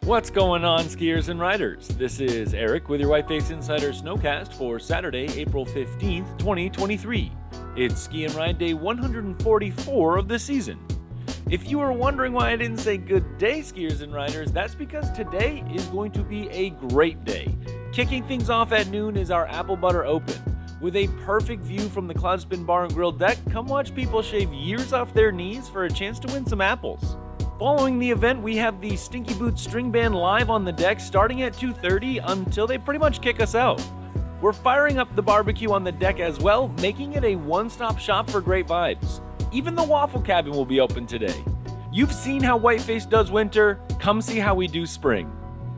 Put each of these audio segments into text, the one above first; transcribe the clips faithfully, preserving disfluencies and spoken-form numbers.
What's going on, skiers and riders? This is Eric with your Whiteface Insider Snowcast for Saturday, April fifteenth, twenty twenty-three. It's Ski and Ride Day one hundred forty-four of the season. If you were wondering why I didn't say good day, skiers and riders, that's because today is going to be a great day. Kicking things off at noon is our Apple Butter Open. With a perfect view from the Cloudspin Bar and Grill deck, come watch people shave years off their knees for a chance to win some apples. Following the event, we have the Stinky Boots String Band live on the deck starting at two thirty until they pretty much kick us out. We're firing up the barbecue on the deck as well, making it a one-stop shop for great vibes. Even the waffle cabin will be open today. You've seen how Whiteface does winter, come see how we do spring.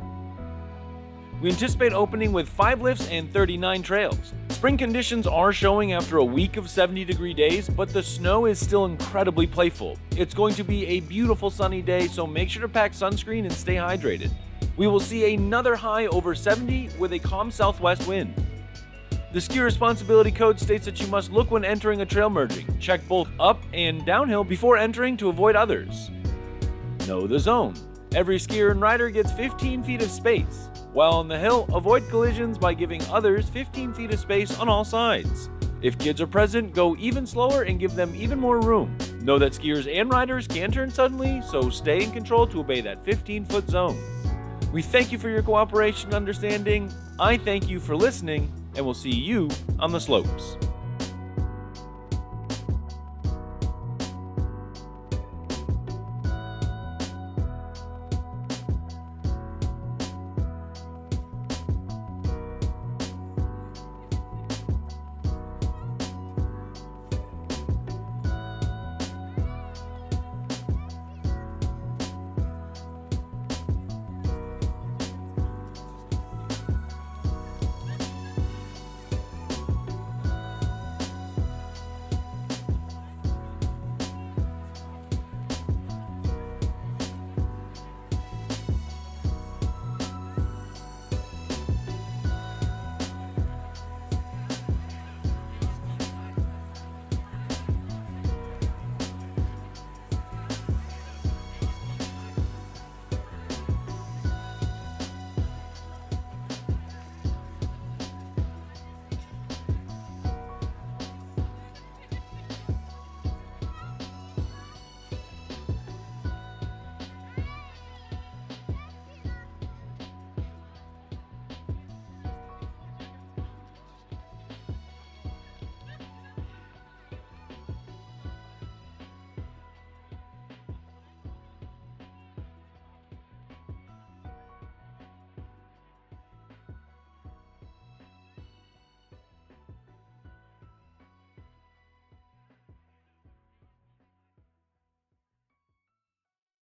We anticipate opening with five lifts and thirty-nine trails. Spring conditions are showing after a week of seventy degree days, but the snow is still incredibly playful. It's going to be a beautiful sunny day, so make sure to pack sunscreen and stay hydrated. We will see another high over seventy with a calm southwest wind. The ski responsibility code states that you must look when entering a trail merging. Check both up and downhill before entering to avoid others. Know the zone. Every skier and rider gets fifteen feet of space. While on the hill, avoid collisions by giving others fifteen feet of space on all sides. If kids are present, go even slower and give them even more room. Know that skiers and riders can turn suddenly, so stay in control to obey that fifteen foot zone. We thank you for your cooperation and understanding. I thank you for listening, and we'll see you on the slopes.